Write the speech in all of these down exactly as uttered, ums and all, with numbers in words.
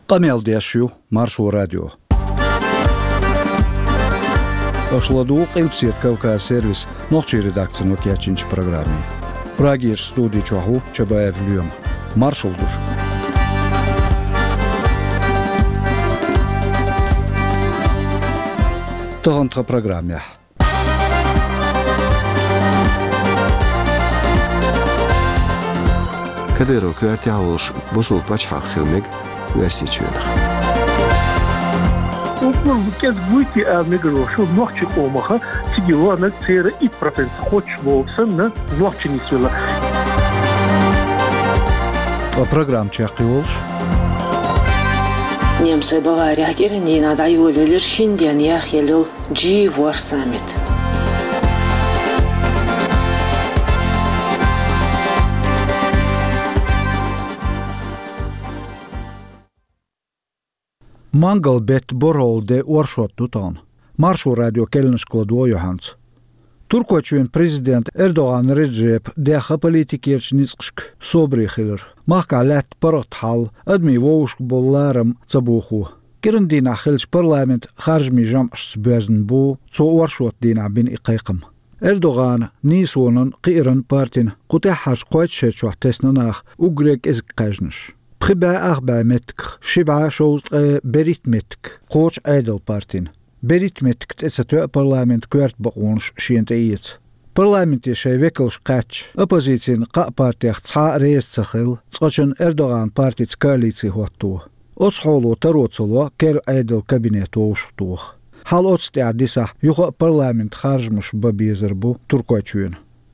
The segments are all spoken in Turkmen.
Камел Дяшью, Маршу радио. Ашладук Эльпсет Кавказ сервис, ночи редакция Нокиачинч программе. Прагиш студии Чаху, Чабаев Люем. Маршал душ. Тагантра программе. Кадеру квартиалш бусул пачхах хилмег версичуэнах. Опна кез гуйти амигро шо нохчи омаха тигивана цера и процент хоч болсын на нохчи нисула. А программ чахиолш? Немцы Бавария керенди надаюлелер шинден яхелил G War Summit. Mangel bet borolde orshot tutan. Maršu radio kelniskla dojohans. Turkočuen president Erdogan Recep deha politikierčniskšk sobrichiler. Mahka let parathal admi woushk bollaram tsabuchu. Kirindina khilsh parlament kharjmi jamsh sbezn bu so orshot dina bin iqaiqam. Erdogan niswonan qiran partin qutahash qoytshechwa tesnanach ugrek izqajnish. خبا أخبا متك شبعة شوست بريت متك قوش عيدل بارتين بريت متك تستوى برلامنت كوارت بقونش شينت ايت برلامنتي شاي ويكلش قاتش أبوزيتين قا بارتيخ تصحا ريس تخيل تقشن إردوغان بارتي تكاليتي هوتوه أصحولو تروتسلو كير عيدل كابينيت ووشتوه حال أتستيع ديسح يخو برلامنت خارج مش ببيزربو تركواتشوين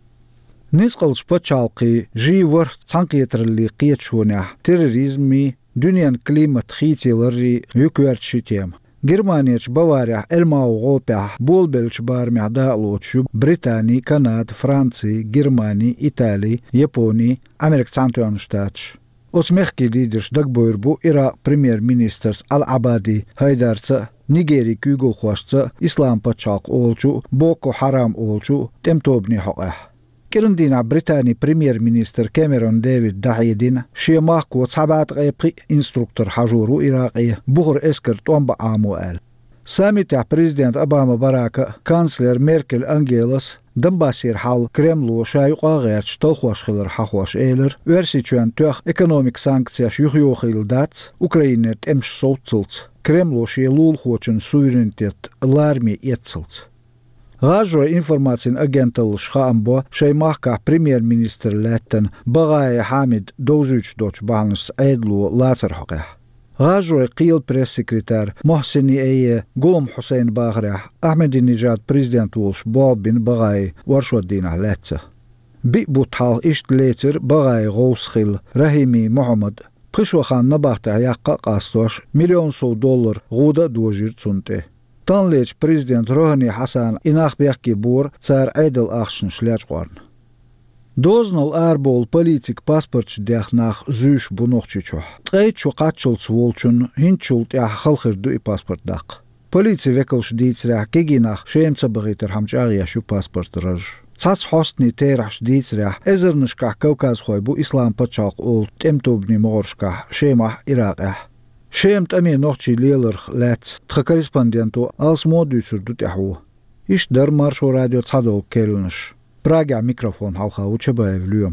نسقل سبتشالقي جي ور تانقيترلي قيتشونح تيروريزمي دنيان كليمات خيتي لري يكوارت شتيم جرمانيش بواريح الماو غوبيح بولبلش بارميح داقلوتشو بريطاني كندا فرنسي جرماني إيطالي يابوني أمريك تانتوان شتاتش أسمخكي ليدرش دقبويربو إراق بريمير مينيسترز العبادي هايدارتس نيجيري كيغل خوشتس إسلام بتشالق أولشو بوكو حرام أولشو تمتوبني حقه كرندينا بريطاني بريمير مينستر كاميرون ديفيد داعيدين شيماخ كو صعبات غيبقي انستروكتور حجورو إراقي بغر اسكر طومبا عامو آل سامي تاع بريزيدنت أباما باراكا كانسلر ميركل أنجيلس دنباسير حال كريملو شايقا غيرش تلخوش خلر حخوش إيلر ويرسيتوان توخ ايكونوميك سانكتياش يخيوخيل داتس أوكراينر تمش صوتسلت كريملو شي لول خوچن سويرنتيت الارمي يتسلت غاجرو انفورماتين اجنتل شخامبو شي ماخكا بريمير مينستر لاتن بغاي حامد دوزوش دوش بالنس ايدلو لاتر حقيح غاجرو قيل بريس سكرتار محسني اي قوم حسين باغرح احمد النجاد بريزيدنت وولش بوب بن بغاي ورشو الدين علاتسه بي بوتحال اشت ليتر بغاي غوسخيل رحيمي محمد قشو خان نباختع يقا قاستوش مليون سو دولار غودا دوجير تسونتي تانليج بريزيدنت روحاني حسن إناخ بيحكي بور صار عيدل أخشن شلاج قارن. دوزنال أربول بوليتيك باسبورتش ديخ ناخ زوش بنوخشيشوح. تغيت شو قاتشل سوولشن هنشولت يح خلخر دوي باسبورت داق. بوليتي ويكلش ديتس راح كيجي ناخ شيم تبغيتر حمج أغيا شو باسبورت رج. تساس حوستني تيرحش ديتس راح إزر نشكح كوكاز خوي بو إسلام بتشاق أول تمتوبني مغرشكح شيمح إراقح. شيمت أمي نوخشي ليلرخ لات تخكريسباندينتو ألس موديسر دوت يحوه إيش در مارشو راديو تصادو كيلنش براجع ميكروفون حلقة وشبايف اليوم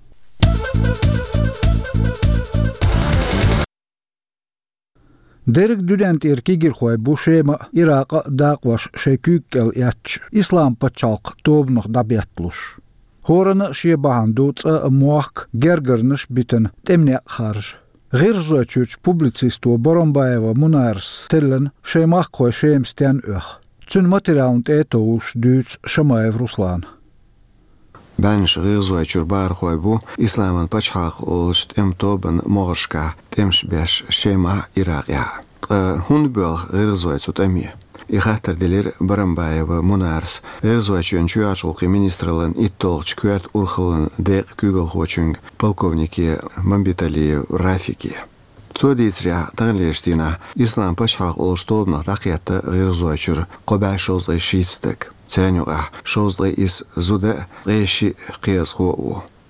ديرك دودانت إركيجر خوي بو شيما إراق داقوش شيكوكل ياتش إسلام بتشالق توبنخ دابيتلوش هورنا شيباهان دوتس موخك جرجرنش بيتن تمنع خارج غير زوجوش بوبليتسيستو بورمبايوا منارس تلن شيماخ كوي شيمستيان اوخ تون ماتيرالنت ايتوش دوتس شمايف روسلان بانش غير زوجور بار خوي بو اسلامان بچاخ اولشت ام توبن مغرشكا تمش بيش شيما اراقيا هون بول غير زوجوت امي إخاتر دلير برمبايوا منارس غير زوجون чуячулки министрлен иттолч кверт урхлен де кюгел хочунг полковники мамбитали рафики цодицря танлештина ислам пачхак олштобна тақиятта غير زوجور قباشوز шицтек ценюга шозлы из зуде реши қиязху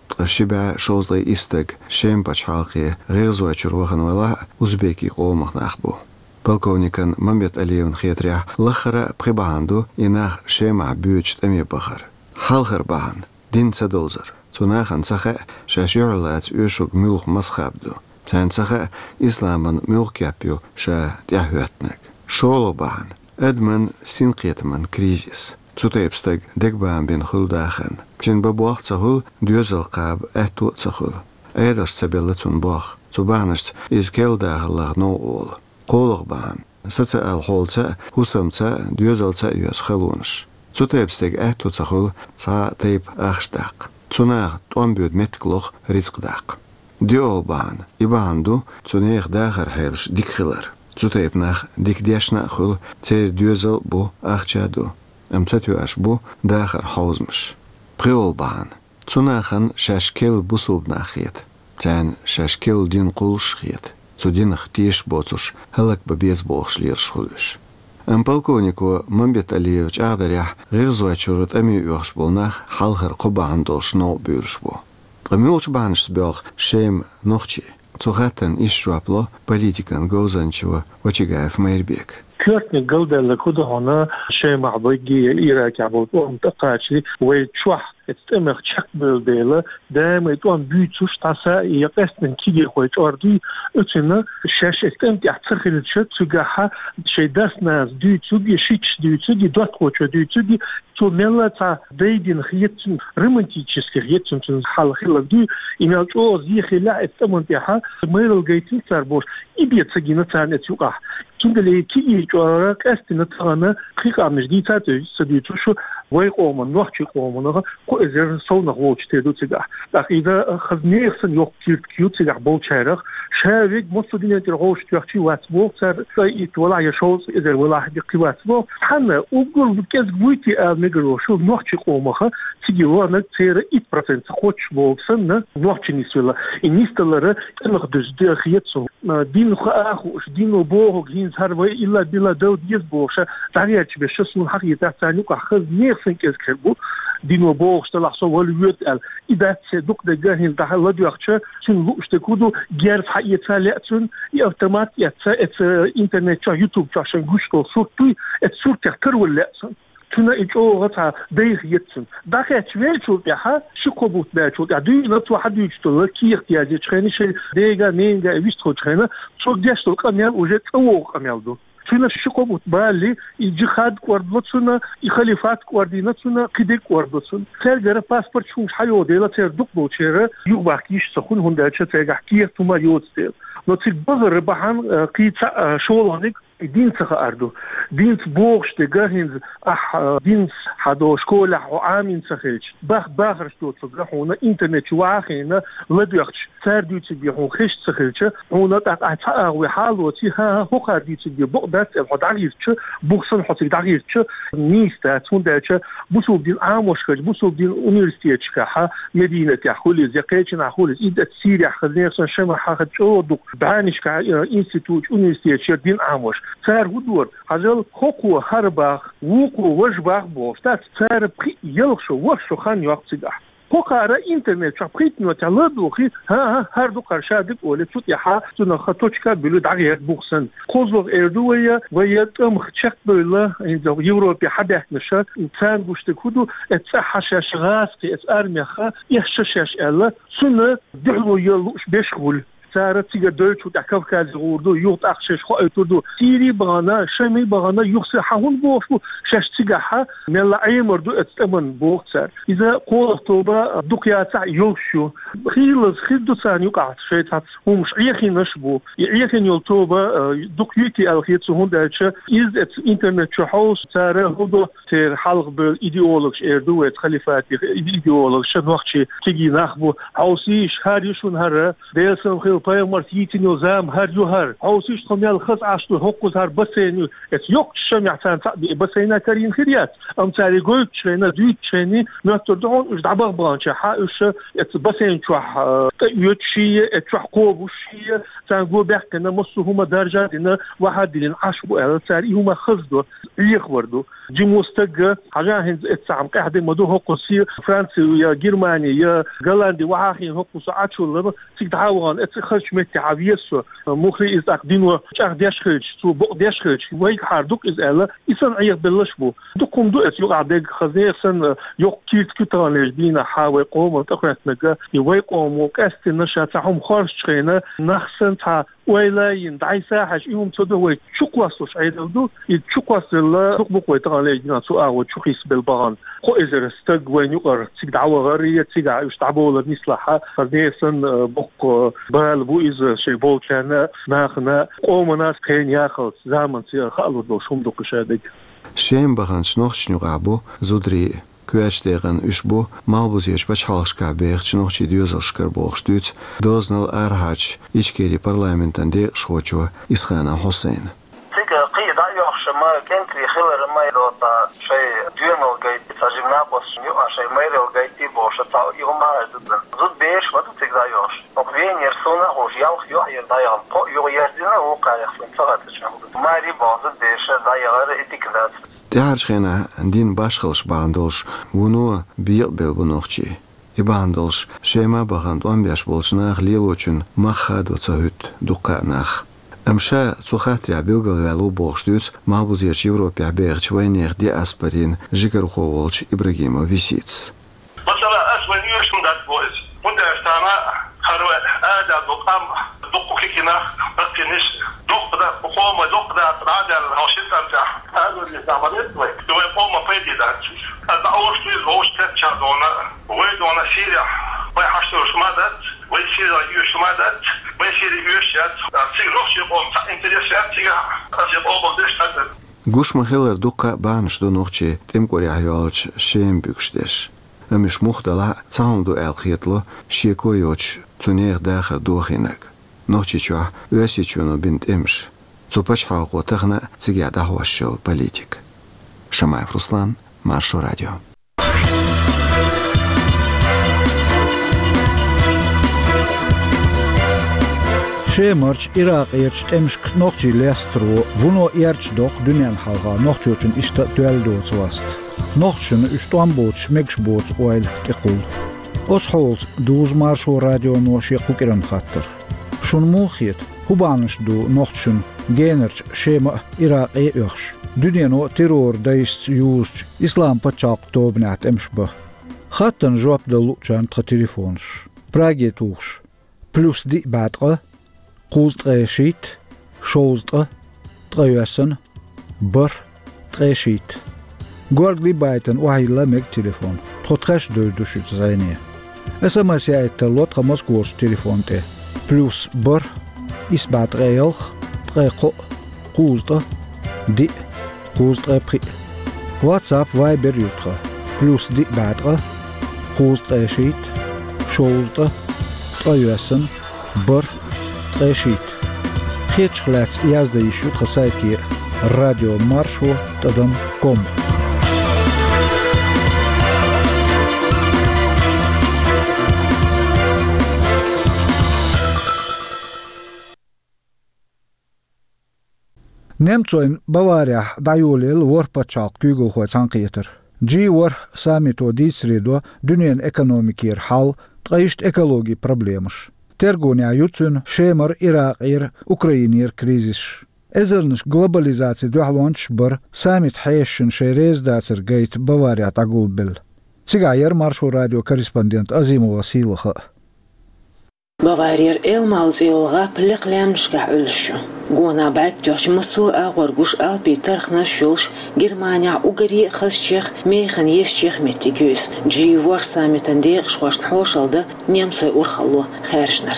شبع شوزلي إستق شيم بچحالقي غير زوجر وخن ولا أوزبيكي قومخ ناخبو بالكونيكن ممبيت أليون خيتريح لخرة بخباندو إناخ شيمع بيوش أمي بخر حالخر بحن دين تدوزر تناخن سخة شاشيعلات يوشوك ملوخ مسخابدو تان سخة إسلامن ملوخ كابيو شا تيهوتنك شولو بحن أدمن سينقيتمن كريزيس تسوتيبستق دقبان بين خل داخن بشين ببوخ تسخل دوزل قاب أهتو تسخل أيدرش سبيلتون بوخ تبانشت إزكيل داخل لغنو أول قولغ بان ستسا الحولتا هسمتا دوزلتا يوز خلونش تسوتيبستق أهتو تسخل سا تيب أخشداق تناغ توانبيود متكلوخ رزق داق ديول بان إباندو تناغ داخر حيلش ديك خلر تسوتيبناخ ديك ديشنا خل تير دوزل بو أخجادو أمتتو أشبو داخر حوزمش بغيول بان تناخن شاشكيل بوصوب ناخيت تان شاشكيل دين قولش خيت تو دين اختيش بوتوش هلك ببيز بوخش ليرش خلوش أم بالكونيكو منبيت أليوش أغدريح غير زواتشورت أمي يوخش بولناخ حالغر قبا عندوش نو بيرش بو غميولش بانش سبيلخ شيم نوخشي تغاتن إشوابلو политикан гоузанчева وچيغاев ميربيك كلتني قلدة لكده هنا شيء معضيجي إيراك عبود ومتقاشي ويتشوح استمر تشك بالديلة دائما يتوان بيتوش تاسا يقسن كيجي خويت أردي اتنا شاش استمت يعتقل الشت سجاها شيء داس ناس دي تسوجي شيتش دي تسوجي دوت خوش دي تسوجي تو ملا تا ديدين خيتن رومانتيكسكي خيتن تن حال خلا دي إمال تو زي خلا استمنتها ميرل جيتين ساربوش إبيت سجينة تانية يقع تندلي كيجي جوارك استنا تانا خيقا مش دي تاتو سدي توشو ويقوم نوحشي قومنا كو إذا صونا غوش تيدو تيجا لكن إذا خذني خسن يوك كيوت كيوت تيجا بول شارخ شارك مصدين ترغوش تيجي واتبو صار يتولع يشوز إذا ولا يقي واتبو حنا وقول بكاز قويتي أميجرو شو نوحشي قومها تيجي وانا تيرا إيد برسنت خوش بوكسن نوحشي نسولا النيستلر المخدش دي خيتسو دين خاخوش دين بوه جين هربا إلا بلا دو ديز بوشة تعريش بشسون حقيقة تعنيك خذني خسن كاز كربو دينو بوغش تلاحظوا والويت قال إذا تصدق دجاهين تحل لدي أخشى شن لوش تكودو جارف حقيقة لأتون يأوتومات يتس ات إنترنت شا يوتيوب شا شن غشتو صورتي ات صورت يختروا لأتون تنا إجوا غطا دايخ يتسن داخل شوية شو بيها شو قبوت ده شو يعني دوي نطوا حد يشتغل كي احتياجي تخيني شيء ديجا نينجا ويشتغل تخينه شو ديشتغل كميال وجت أو كميال دو تنا شقو متبالي يجي خاد كوردلتسنا يخليفات كوردينتسنا قديك كوردلتسن خير جرا باسبورت شو حيو ديلا تير دوك بوشيرا يوباكيش سخون هوندا تشا حكيه توما يوتستيل نوتيك بزر بحان قيتا شولونيك دين سخا أردو دين بوغش تجاهنز أح دين حدو شكولة وعامين سخيش باخ باخر شتو تسجحونا إنترنت واخينا لديخش سار دي تبي هون خش سخيش هونا تاع وحال وتي ها هو قاعد تبي بقدات الحدعيش بوخسن حتى دعيش نيستا تونداتش بوسو دين عاموش كج بوسو دين أونيفرسيتي كها مدينة يحول زقيتنا حول إيد سيريا خلينا شما حاخد شو دو بعانش كا إنستيتوت أونيفرسيتي دين عاموش صار هدور هذول خوكو هرباخ ووكو وجباخ بوفتات صار بخي يلخشو وشو خان يوقتيح خوكارا إنترنت شابخيت نوتالد وخي ها ها هردو قرشادك ولا توت يحا تنا خطوشكا بلو دعيات بوخسن خوزوغ إردوية ويات أم خشك بلا إن يوروبي حدث نشات إنسان بوشتكودو اتسحشش غاسكي اتأرميخا يحششش ألا سنة دعو يلوش بيشغل صارت تيجا دوتشو تحكم كاز غوردو يوت أخشش خو أتودو سيري بغانا شمي بغانا يخسر حهون بوشو شش تيجا ح ملا عيمر دو اتأمن بوكسر إذا قول توبا دقيا تاع يوشو خيلز خيدو ثاني يقع شيء تاع هم مش عيخي نشبو يعيخي يلتوبا دقيتي الخيط هون داتش إز ات إنترنت شحوس صار هدو تير حلق بالإيديولوجش إردو خليفاتي إيديولوج شنوخشي تيجي نخبو حوسيش هاريشون هرا ديسن خيل يل باي مرتيتين يوزام هر يهر عوسيش خميال خص عشتو حقوز هر بسيني ات يوك شم يعتان تعبي بسينا كارين خريات ام تاري قلت شينا دويت شيني نهتر دعون اش دعبغ بانشا حاوش ات بسين شوح يوتشي ات شوح قوبوشي تانقو بيحكنا مصو هما درجة دينا واحد دين عشبو ال تاري هما خصدو يخبردو جي مستقى حاجة هنز اتسعم قاعدين مدو حقوسي فرنسي يا جرماني يا غلاندي وحاخين حقوسي عاتشو لما تيك دعوان ات خرش متي عبيسو مخري از اقدينو شاق ديش خرش تو بق ديش خرش ويك حاردوك از الا إسان عيق بلشبو دوكم دو ات يوق عدق خزني إسان يوق كيرت كتران لجبينا حاوي قوم تقرأت نقا يوي قوم وكاستي نشا تاهم خارش خينا نخسن تا ويلا يندعي ساحش يوم تدو وي تشوكواسوش عيدو يتشوكواس لا تقبق ويتغان لجبينا تو اغو تشوكيس بالبغان خو إزر استق وين يقر تيك دعوة غرية تيك يشتعبو لنسلحة خزني إسان بق بال بو إز شيبول كان ناخنا قوم ناس كين ياخد زامن سيا خالو دو شوم دو قشادك شيم بغان شنوخ شنوغابو زودري كواشتيغن اشبو مالبوزيش بچالشكا بيغ شنوخ ديوزلشكر بوغشتوت دوزنل ارهاج إشكيري برلامنتن دي شوچو إسخانا حسين تيجا قيد عيوش ما كانت في خلال ما يلوطا شيء ديونو جايت تجيبنا بس نيو شيء ما يلو جايتي بوش تا يوم ما زد زد بيش ما تيجا عيوش وبين يرسونا هو ياخ يوح يضايق قو يو يردنا وقع يخلن فقط ما ري بعض بيش ضايق اتكلات دهارشخنا دين باشخلش باندولش ونو بيقبل بنوخشي إباندولش شيما باغاند وانبياش بولشناخ ليلوچن مخاد وصهوت دقاناخ أمشا تسوخاتريا بيلغل والو بوغشتوت مالبوزيرش يوروبيا بيغش وينيغ دي أسبرين جيكر خوولش إبراهيم ويسيتس مثلا أسوان يوشن دات بوز وندا استانا خروة آدا دقام دقو كيكينا بقينيش دق دا بقوم دق دا تراجع الهوشيت أمتا هذا اللي استعملت وي دوي قوم فيدي دات هذا أول شيء هوش تتشا دونا وي دونا سيريا وي حشتو شمادت وي سيريا يوشمادت وي سيريا يوشيات سيروش يقوم انتريسيات سيغا يقوم بغدشتات Gush mahiller duqa baanish do nochche temkori ahyalch shem bükstesh. Amish muhdala tsaum do elkhitlo shekoyoch tsuner dakhar dohinak. Nochche chwa ösi chuno bint emsh. Tsupach halqo taghna tsiga dahwashol politik. Shamayev Ruslan, Marsho Radio. Şemarç Irak yerç temşk noqçi lestro vuno yerç dok dünyan halga noqçu üçün işte duel dotsvast. Noqçunu üçtan boç mekş boç oil tequl. Os holt duz Marsho Radio noşi qukiran khatter. Şun muhit hubanış do noqçun generç şema Irak yerç. Dünyano terror dayist yus İslam paçaq tobnat emşba. Khattan jawab da luçan telefons. Pragetuş. Plus di batra قوز تريشيت شوز تر تريوسن بر تريشيت غورغ لي بايتن وهايلا ميك تليفون تروتريش دو دوشيت زايني اس ام اس يا تلوت خمس كورس تليفون تي بلس بر اس باتريل تريقو قوز تر دي قوز تر بري واتساب فايبر يوتر بلس دي باتر قوز تريشيت شوز تر تريوسن بر Решит. Хечхлац язда ищут на сайте радио маршо точка ком. Немцоин Бавария даюлил ворпачак кюгл хой цанкитер. Джи вор самито дисредо дунен экономикир хал траишт экологи проблемаш. Tergonia jucun šemar Iraqir Ukrainir krizis. Ezernish globalizacija duhalonch bar samit hayeshin sherez dacer gait Bavaria tagulbil. Cigayer Marsho Radio korrespondent Azimova Silha. Bavarir elmalz yolga pliqlamshga ulshu. Gona bat josh masu agorgush al Peter khnashulsh Germania ugari khashchikh mekhan yeschikh metigus. Ji war samitan deq shwasht hoshalda Nemsoy urkhallo kharshnark.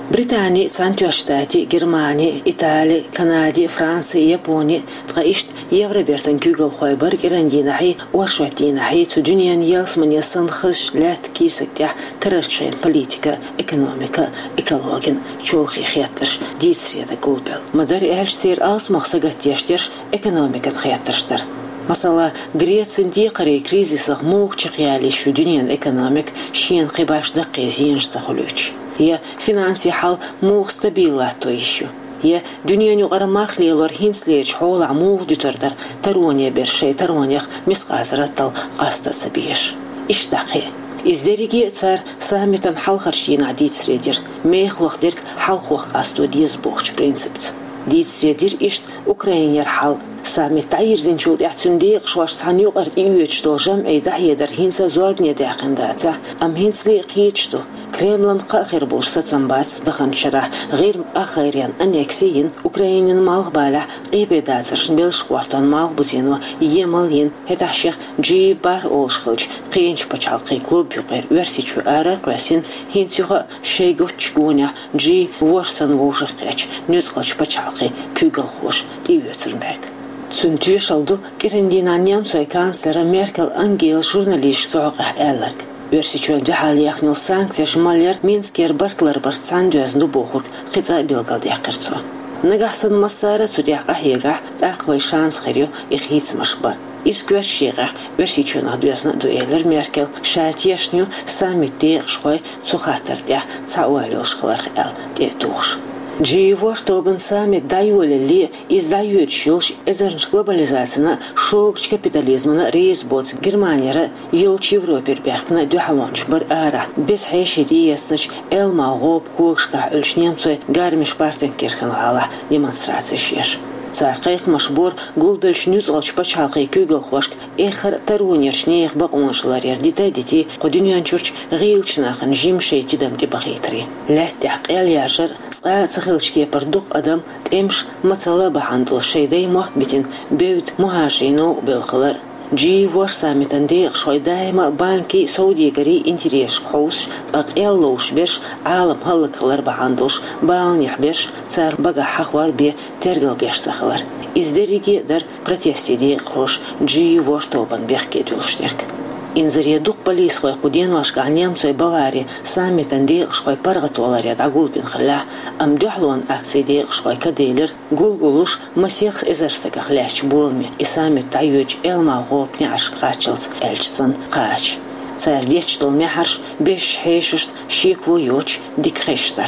بريطانيا، سانتو شتاتي، جرمانيا، إيطاليا، كندا، فرنسا، يابونيا، تغيشت يورا بيرتن كوغل خويبر كيران حي ورشوتين حي تدنيا يالس من يسن خش لات كيسك تاع كرشين بوليتيكا، إيكونوميكا، إيكولوجين، شولخي خياترش ديت سريدا قولبل. مدار إهلش سير آس مقصقات يشترش إيكونوميكا خياترشتر. مثلا غريتسن دي قري كريزيس موق تشقيالي شو دنيا إيكونوميك شين قباش دقي زينش سخلوش. هي فينانسي حال موق ستابيلاتو يشو. هي دنيا نقرا ماخلي لور هينسليش حول عموق دتردر ترونيا برشي ترونيخ مسقازرتل قاستا سبيش. اشتاقي. إزدريجي صار سامتن حلقرشين عديد سريدر ميخلوخ ديرك حلقوخ قاستو ديز بوخش برينسبت. ديد سريدر إشت أوكرين يرحل سامت تعير زنشود احتن ديق شوار سانيو قرد إيويتشتو جمعي دحية در هينسا زورنيا داقن داتا أم هينس لي قيتشتو كريملن قاخر بوش ستنبات دخن شرح غير آخرين أنيكسيين أوكرينين مالغ بالع قيبه داترشن بيلش قوارتان مالغ بوزينو يمالين هتحشيخ جي بار أولشخلج قينش بچالقي كلوب يقير ورسيچو آراق واسين هينسيوغا شيغوش گونيا جي ورسن ووشخ قيچ نيوتقلج بچالقي كوغل خوش إيويترنبرگ سنتو شلدو كرندينا نيامسوي كانسلر ميركل أنجيل جورناليش سوغه آلرگ ورسيچو دحال يخنل سانكسيا شمالير مينسكير برتلر برتسان دوزنو بوخور قيتا بيلغل ديقرتو نگحسن مسارة تديق أحيقع تاقوي شانس خيريو إخيت مشبا إسكوار شيغع ورسيچو نادوزنا دويلر ميركل شاتيشنيو سامي ديق شوي تخاتر ديع تاواليو شخلر خيال ديتوخش جي ورطوبن سامي دايول اللي إزدايوت شولش إزرنش глобализацияна шоугч капитализмана рейс боц Германияра юлч Европер бяхтна дюхалонч бар ара без хайшиди ясныч элма гоп кугшка үлш немцой гармиш партен кирханала демонстрация шеш царқайх машбур гулбелш нюз алч пачалқай кюгл хошк эхар тарунерш нех бақоншлар ярдита дити қодиньян чурч ғилчнахын жимшей тидам ди бахитри ләттәқ әл яшыр ца цахилчке пардуқ адам темш мацала бахандыл шейдай махбитин беут мухашину белқылар جي ورسا متنديق شوي دايما بانكي سعودي قري انتريش حوش اقيلوش بيش عالم هلك الاربع عندوش بان يحبيش تار بقى حخوار بي ترقل بيش سخلر ازدريكي در براتيستي دي خوش جي ورطوبان بيحكي دولشترك إنزري دوق بليس خوي قدين واش قعنيام سوي بواري سامي تنديق شوي برغت والارياد عقول بين خلاه أم دحلون أكسي ديق شوي كديلر قول قولوش مسيخ إزرسك خلاش بولمي إسامي تعيوج إلما غوبني عشق قاتشلت إلجسن قاش تار ديش دول ميحرش بيش حيششت شيكو يوش ديك خيشتر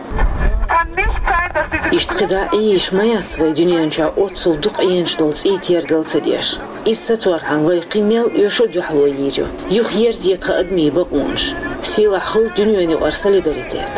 إشتغدا إيش ما يتصوي دنيانجا أوتسو دوق إينشتولز إيتيرغل تديش إستطور عنوي قيميل يشود يحلو يجو يخ يرزيتخ أدمي بقونش سيلا خل دنياني وأرسالي داريتات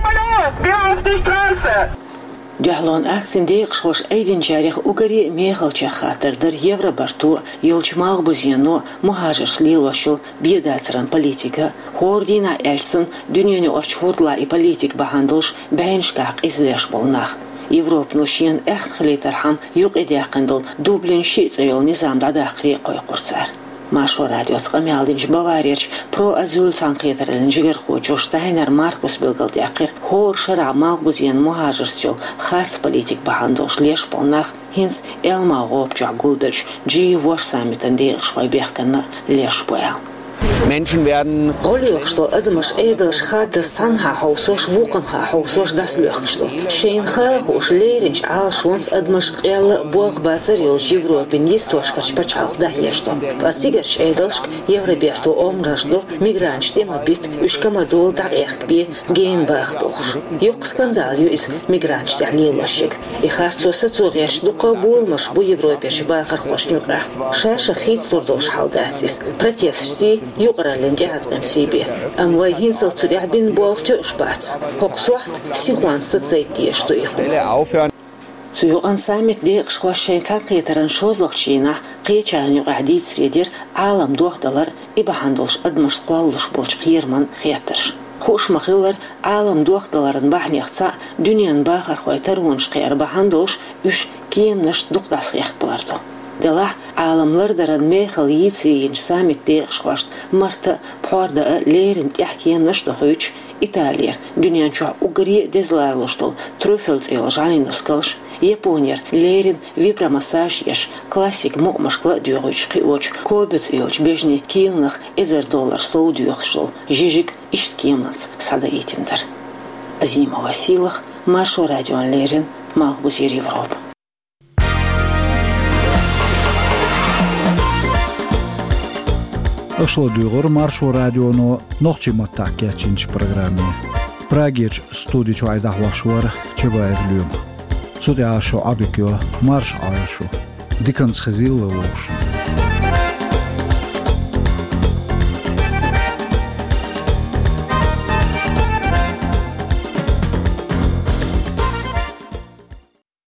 دحلون أكسن ديق شوش أيدين جاريخ أوغري ميخل خاطر در يورا برتو يولج ماغ بوزيانو مهاجر سليل وشول بيداتران بوليتيكا هوردينا إلسن دنياني أرشفوردلا إي بوليتيك بهاندلش بينشكاق إزليش بولناخ يوروب نوشين اخت خليترحم يوق إدياقندل دوبلين شيط يول نظام داداقري قوي قرصار ماشو راديو سقميالدينج بواريرش برو أزول تنقيدر الانجير خوجوش تاينر ماركوس بلغل دياقر هور شرع مالغوزيان مهاجر سيول خاص بوليتيك بهاندوش ليش بولناخ هنس إلما غوب جا قولبلش جي ورسامي تنديق شوي بيحكنا ليش بويا Menschen werden Rollig что admos edels gaat sanha hausos wukenha hausos das luchtsto. Schein khos lerins als ons admos el borg batser yo Европе не стоshkach pachal da yesto. Tsiger edels Европерто omrasdo migrants tema bit ushkamadol da echt bi geenbach boch. Yok skandal yo is migrants da lilashik. I khartso satsogesh do qabul mos bu Европе shba kharkhoshnukra. Shash khit sordosh haldatsis. Protestsi يقرأ لنجهات قمسيبي أم وين صوت بين بوقت شبات هقصوات سيخوان ستزيتي يشتويهم تيوغان سامت ديق شواشين تاقيتران شوزلقشينا قيچان يقعديد سريدير عالم دوغ دولار إبهاندوش أدمش قوالوش بولش قيرمان خياترش خوش مخيلر عالم دوغ دولارن بحن يختصا دنيان باخر خويتر ونش قير بهاندوش يش كيم نشت دوغ داس خيخ بلاردو Dela alamlar daran mechal yitsin samit değşvaşt marta puarda lerin tehkiyen nashtohuç İtalya dünyanın çoğu ugri dezlarlaştıl trüfelt el jalinuskalş Япония лерин вибромассаж еш классик мокмашкла дюрыч киоч кобец илч бежни килнах эзер доллар соудюхшл жижик ишткеманц сада итиндер Зима Василах маршо радион лерин малбузир Европ Ошло дюгор маршо радионо нохчиматтак кечинч программе Прагеч студич айдахвашвар чебаевлюм Zu der Show Abikyo Marsch Aisho Dickens Gesil Lotion